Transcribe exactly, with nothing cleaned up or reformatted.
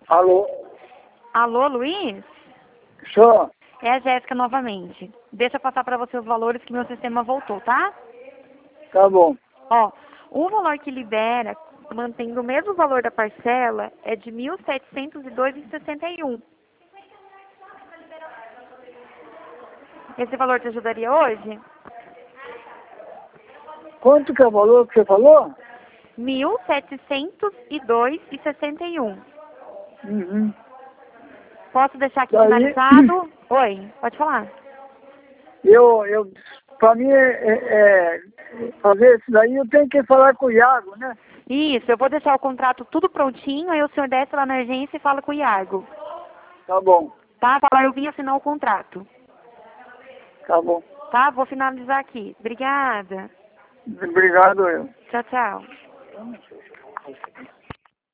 Alô? Alô, Luiz? Só? É a Jéssica novamente. Deixa eu passar para você os valores que meu sistema voltou, tá? Tá bom. Ó, o valor que libera, mantendo o mesmo valor da parcela, é de mil setecentos e dois reais e sessenta e um. Esse valor te ajudaria hoje? Quanto que é o valor que você falou? mil setecentos e dois reais e sessenta e um. Uhum. Posso deixar aqui Daí, finalizado? Oi, pode falar. eu, eu, pra mim, é, é, é, fazer isso daí, eu tenho que falar com o Iago, né? Isso, eu vou deixar o contrato tudo prontinho, aí o senhor desce lá na agência e fala com o Iago. Tá bom, Tá? Fala, eu vim assinar o contrato. tá bom. Tá? Vou finalizar aqui. Obrigada. Obrigado, eu. Tchau, tchau.